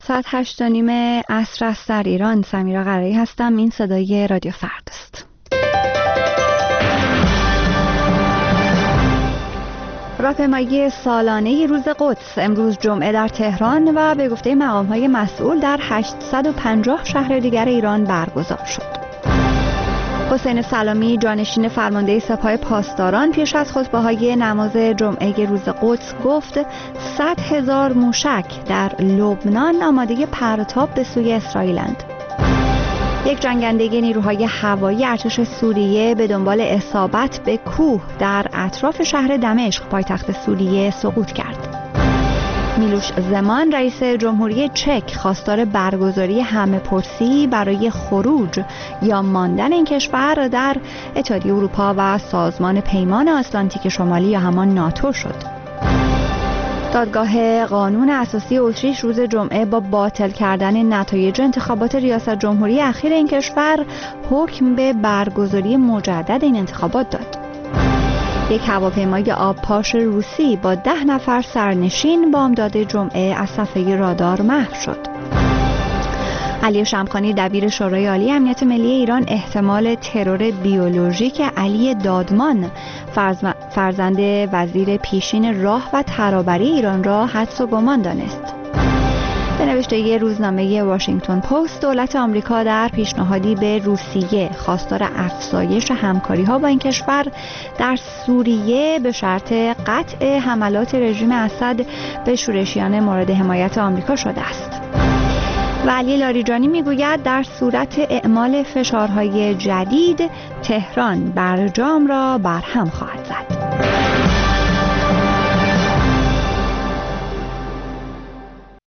ساعت 8:30 عصر است در ایران. سمیرا قرایی هستم. این صدای رادیو فردا است. راهپیمایی سالانه روز قدس امروز جمعه در تهران و به گفته مقام‌های مسئول در 850 شهر دیگر ایران برگزار شد. حسین سلامی جانشین فرمانده سپاه پاسداران پیش از خطبه‌های نماز جمعه روز قدس گفت 100,000 موشک در لبنان آماده پرتاب به سوی اسرائیلند. یک جنگنده نیروهای هوایی ارتش سوریه به دنبال اصابت به کوه در اطراف شهر دمشق پایتخت سوریه سقوط کرد. میلوش زمان رئیس جمهوری چک خواستار برگزاری همه‌پرسی برای خروج یا ماندن این کشور در اتحادیه اروپا و سازمان پیمان آتلانتیک شمالی یا همان ناتو شد. دادگاه قانون اساسی اتریش روز جمعه با باطل کردن نتایج انتخابات ریاست جمهوری اخیر این کشور حکم به برگزاری مجدد این انتخابات داد. یک هواپیمای آبپاش روسی با 10 نفر سرنشین بامداد جمعه از صفحه رادار محو شد. علی شمخانی دبیر شورای عالی امنیت ملی ایران احتمال ترور بیولوژیک علی دادمان فرزند وزیر پیشین راه و ترابری ایران را حدس و گمان دانست. به نوشته روزنامه واشنگتن پست، دولت آمریکا در پیشنهادی به روسیه خواستار افزایش همکاری‌ها با این کشور در سوریه به شرط قطع حملات رژیم اسد به شورشیان مورد حمایت آمریکا شده است. و علی لاریجانی میگوید در صورت اعمال فشارهای جدید تهران برجام را برهم خواهد زد.